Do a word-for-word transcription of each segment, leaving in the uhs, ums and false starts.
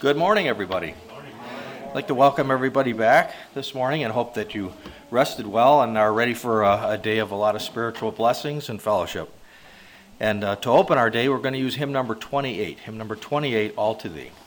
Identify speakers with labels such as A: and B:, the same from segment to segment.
A: Good morning, everybody. I'd like to welcome everybody back this morning and hope that you rested well and are ready for a, a day of a lot of spiritual blessings and fellowship. And uh, to open our day, we're going to use hymn number twenty-eight. Hymn number twenty-eight, All to Thee.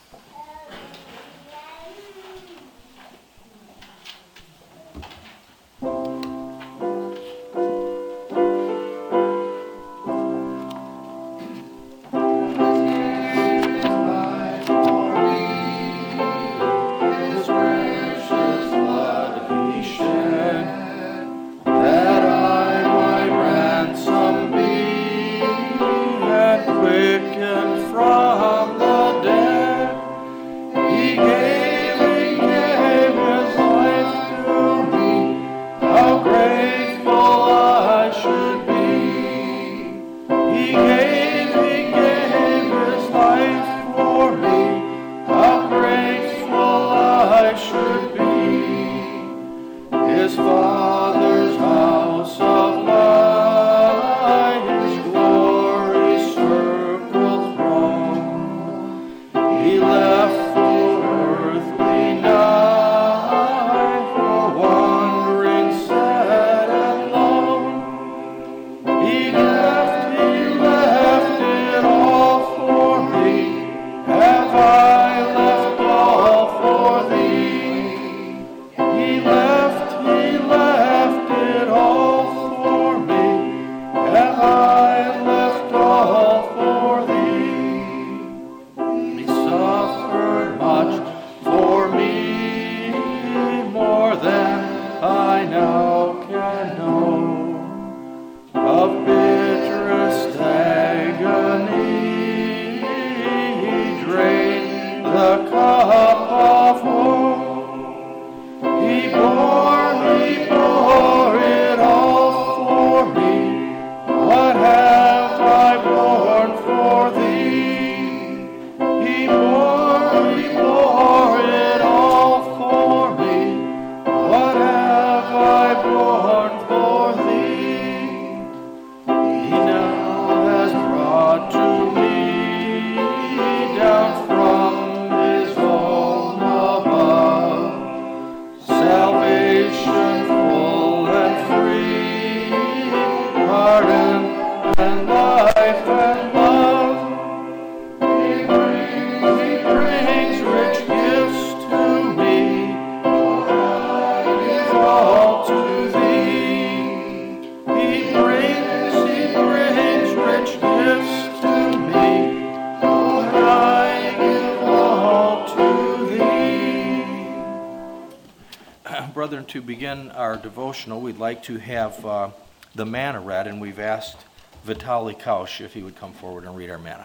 A: To begin our devotional, we'd like to have uh, the manna read, and we've asked Vitaly Kaush if he would come forward and read our manna.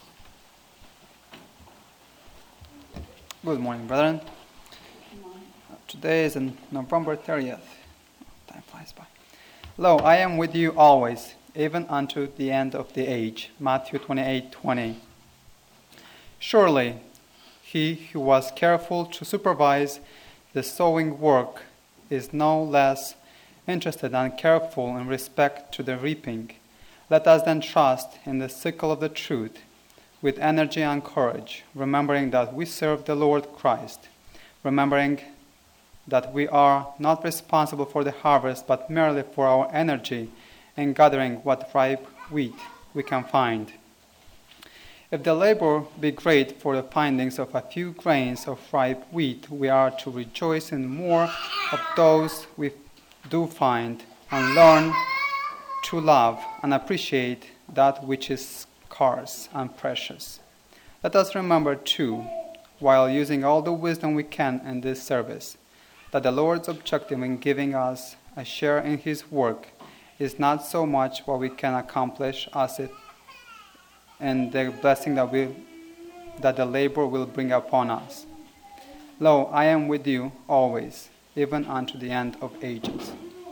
B: Good morning, brethren.
C: Good morning.
B: Today is November thirtieth. Time flies by. Lo, I am with you always, even unto the end of the age. Matthew twenty-eight twenty. Surely, he who was careful to supervise the sowing work is no less interested and careful in respect to the reaping. Let us then trust in the sickle of the truth with energy and courage, remembering that we serve the Lord Christ, remembering that we are not responsible for the harvest, but merely for our energy in gathering what ripe wheat we can find. If the labor be great for the findings of a few grains of ripe wheat, we are to rejoice in more of those we do find and learn to love and appreciate that which is scarce and precious. Let us remember, too, while using all the wisdom we can in this service, that the Lord's objective in giving us a share in His work is not so much what we can accomplish as it and the blessing that we that the labor will bring upon us. Lo, I am with you always, even unto the end of ages.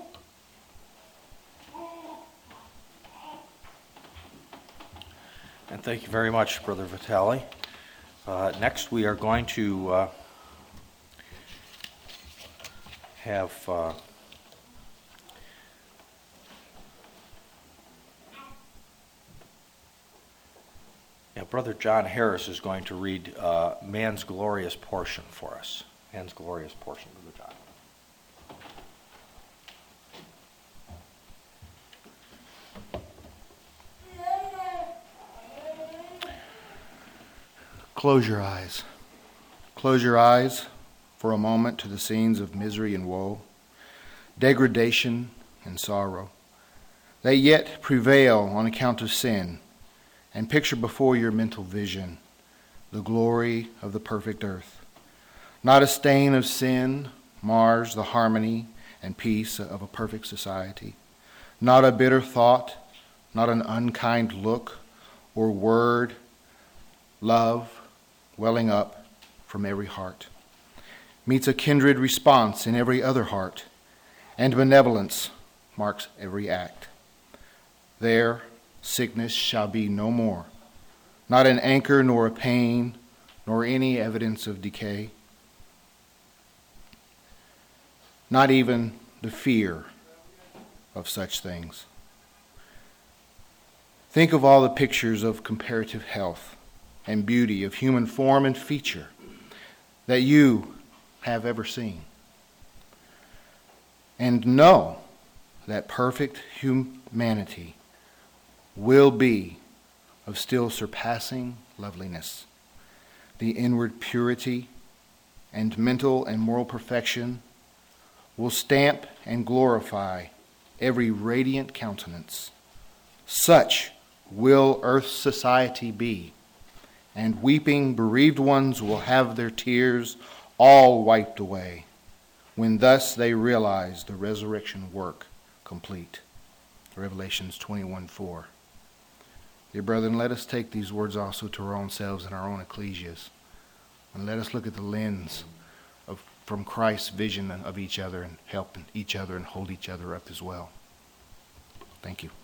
A: And thank you very much, Brother Vitaly. Uh, next, we are going to uh, have uh, Yeah, Brother John Harris is going to read uh, Man's Glorious Portion for us. Man's Glorious Portion, Brother John.
C: Close your eyes. Close your eyes for a moment to the scenes of misery and woe, degradation and sorrow. They yet prevail on account of sin, and picture before your mental vision the glory of the perfect earth. Not a stain of sin mars the harmony and peace of a perfect society. Not a bitter thought, not an unkind look or word, love welling up from every heart meets a kindred response in every other heart, and benevolence marks every act. There sickness shall be no more, not an anchor nor a pain, nor any evidence of decay, not even the fear of such things. Think of all the pictures of comparative health and beauty of human form and feature that you have ever seen. And know that perfect humanity will be of still surpassing loveliness. The inward purity and mental and moral perfection will stamp and glorify every radiant countenance. Such will earth's society be, and weeping bereaved ones will have their tears all wiped away, when thus they realize the resurrection work complete. Revelations twenty-one four. Dear brethren, let us take these words also to our own selves and our own ecclesias, and let us look at the lens of from Christ's vision of each other and help each other and hold each other up as well. Thank you.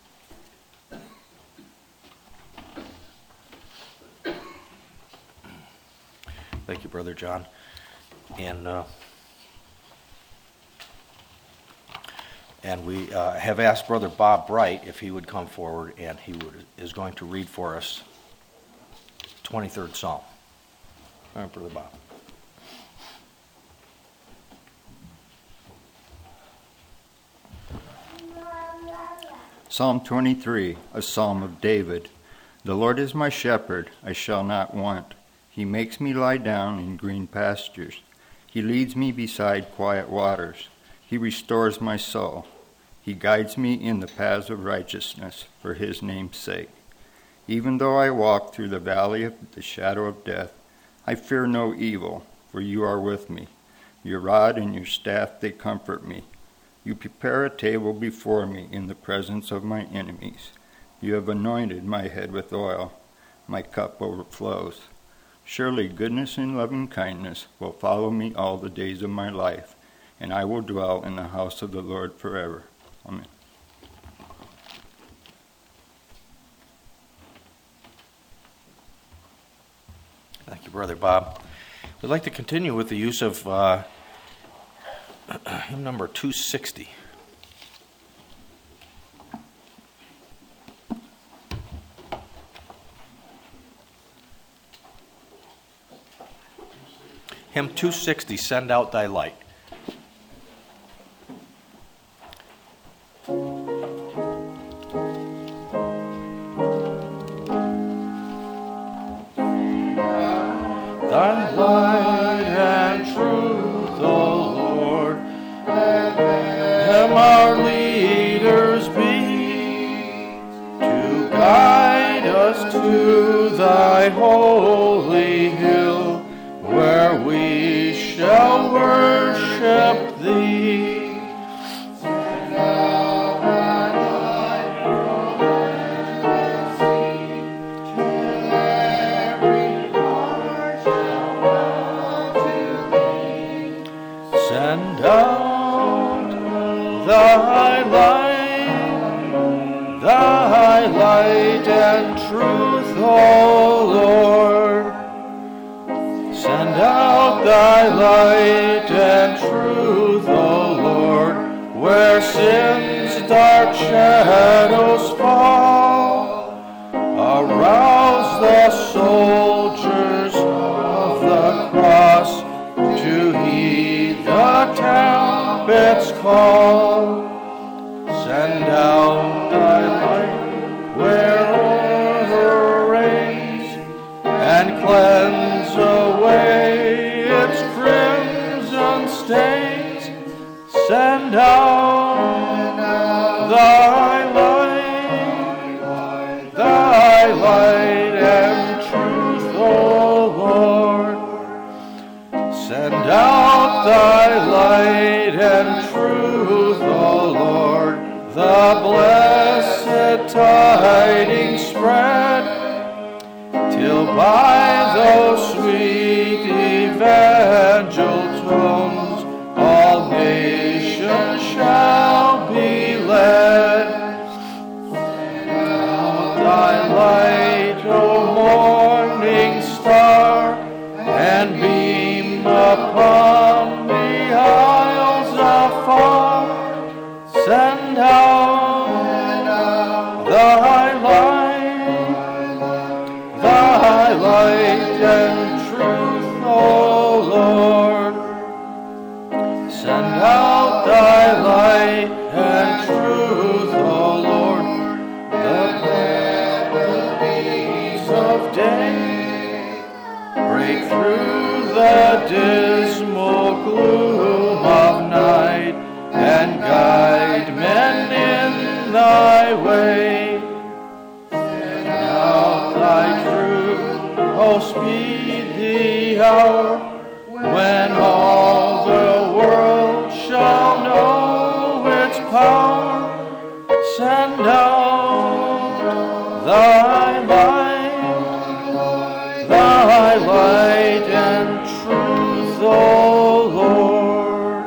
A: Thank you, Brother John. And uh, and we uh, have asked Brother Bob Bright if he would come forward, and he would, is going to read for us twenty-third Psalm. All right, Brother Bob.
D: Psalm twenty-three, a psalm of David. The Lord is my shepherd, I shall not want. He makes me lie down in green pastures. He leads me beside quiet waters. He restores my soul. He guides me in the paths of righteousness for his name's sake. Even though I walk through the valley of the shadow of death, I fear no evil, for you are with me. Your rod and your staff, they comfort me. You prepare a table before me in the presence of my enemies. You have anointed my head with oil. My cup overflows. Surely goodness and loving kindness will follow me all the days of my life, and I will dwell in the house of the Lord forever. Amen.
A: Thank you, Brother Bob. We'd like to continue with the use of uh, hymn number two sixty. Hymn two sixty, Send Out Thy Light. Thy light and truth, O Lord, let them our leaders be, to guide us to thy holy hill, where we shall worship thee. Send out thy light from earth and sea, till every heart shall bow to thee. Send out thy light, thy light and truth, O Lord. Send out thy light and truth, O Lord, where sin's dark shadows fall. Arouse the soul trumpets call. Send out thy light wherever reigns, and cleanse away its crimson stains. Send out thy light, thy light and truth, O Lord. Send out thy light and truth, O Lord. The blessed tidings spread, till by those sweet evangel tones all nations shall be led. Out thy light, O morning star, and beam upon the isles afar. Send out thy light, thy light and truth, O Lord. Send out thy light and truth, O Lord. The beams of day break through the dismal gloom of night, and guide men in thy way. Send out thy truth, O speed the hour, when all the world shall know its power. Send out thy light, thy light and truth, O Lord.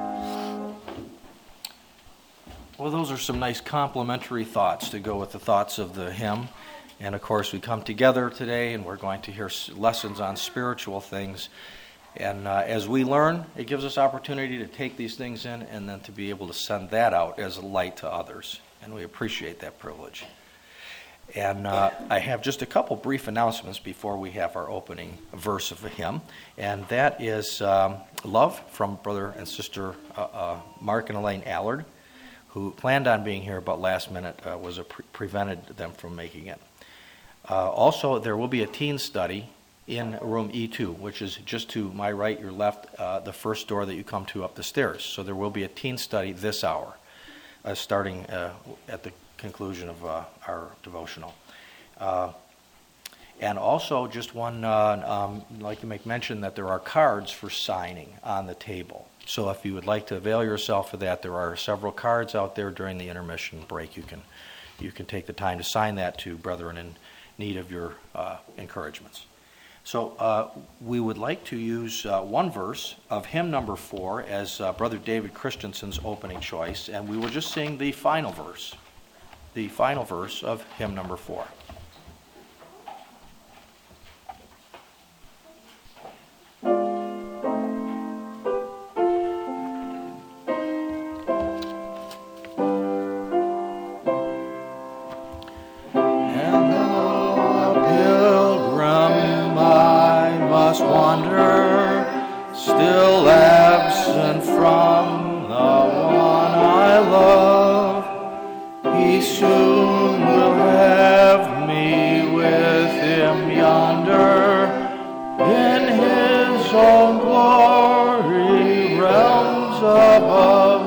A: Well, those are some nice complimentary thoughts to go with the thoughts of the hymn. And of course, we come together today and we're going to hear lessons on spiritual things. And uh, as we learn, it gives us opportunity to take these things in and then to be able to send that out as a light to others. And we appreciate that privilege. And uh, I have just a couple brief announcements before we have our opening verse of a hymn. And that is um, love from Brother and Sister uh, uh, Mark and Elaine Allard, who planned on being here but last minute uh, was a pre- prevented them from making it. Uh, also, there will be a teen study in room E two, which is just to my right, your left, uh, the first door that you come to up the stairs. So there will be a teen study this hour, uh, starting uh, at the conclusion of uh, our devotional. Uh, and also, just one, uh, um, I'd like to make mention that there are cards for signing on the table. So if you would like to avail yourself of that, there are several cards out there during the intermission break. You can, you can take the time to sign that to brethren in need of your uh, encouragements. So uh, we would like to use uh, one verse of hymn number four as uh, Brother David Christensen's opening choice, and we will just sing the final verse, the final verse of hymn number four. Still absent from the one I love, he soon will have me with him yonder, in his own glory realms above.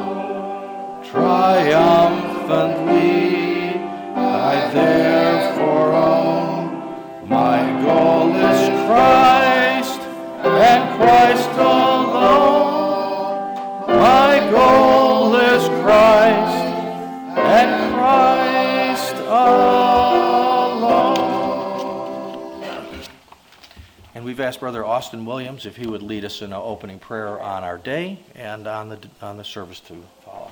A: Triumphantly I therefore own, my goal is Christ, and Christ alone. My goal is Christ, and Christ alone. And we've asked Brother Austin Williams if he would lead us in an opening prayer on our day and on the on the service to follow.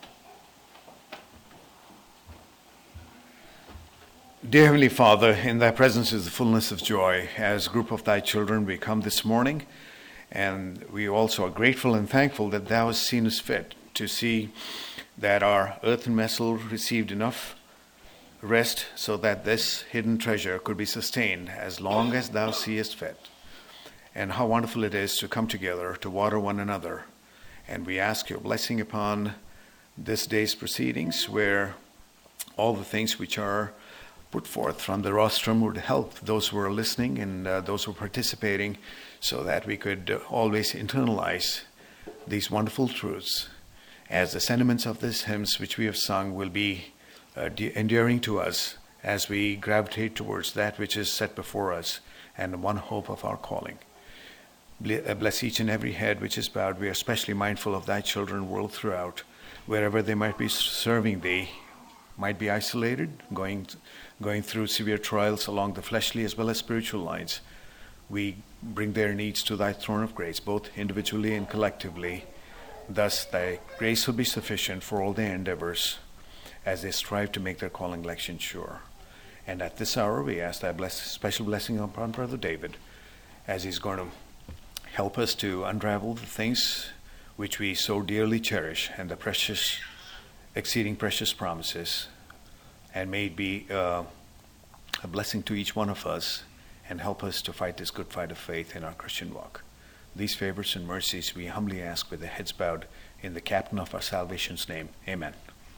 E: Dear Heavenly Father, in thy presence is the fullness of joy. As a group of thy children, we come this morning, and we also are grateful and thankful that thou hast seen us fit to see that our earthen vessel received enough rest so that this hidden treasure could be sustained as long as thou seest fit. And how wonderful it is to come together to water one another And we ask your blessing upon this day's proceedings, where all the things which are put forth from the rostrum would help those who are listening and uh, those who are participating, so that we could uh, always internalize these wonderful truths, as the sentiments of these hymns which we have sung will be uh, de- endearing to us as we gravitate towards that which is set before us and the one hope of our calling. Bless each and every head which is bowed. We are especially mindful of thy children world throughout, wherever they might be serving thee, might be isolated, going going through severe trials along the fleshly as well as spiritual lines. We bring their needs to thy throne of grace, both individually and collectively. Thus thy grace will be sufficient for all their endeavors as they strive to make their calling election sure. And at this hour we ask thy bless, special blessing upon Brother David, as he's going to help us to unravel the things which we so dearly cherish and the precious, exceeding precious promises. And may it be uh, a blessing to each one of us and help us to fight this good fight of faith in our Christian walk. These favors and mercies we humbly ask with the heads bowed in the captain of our salvation's name. Amen.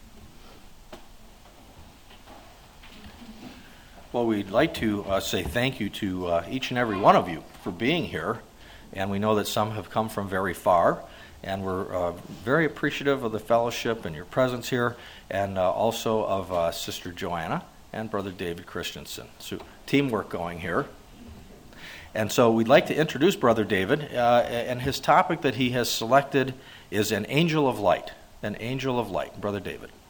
A: Well, we'd like to uh, say thank you to uh, each and every one of you for being here. And we know that some have come from very far. And we're uh, very appreciative of the fellowship and your presence here, and uh, also of uh, Sister Joanna and Brother David Christensen. So teamwork going here. And so we'd like to introduce Brother David, uh, and his topic that he has selected is an angel of light. An angel of light. Brother David.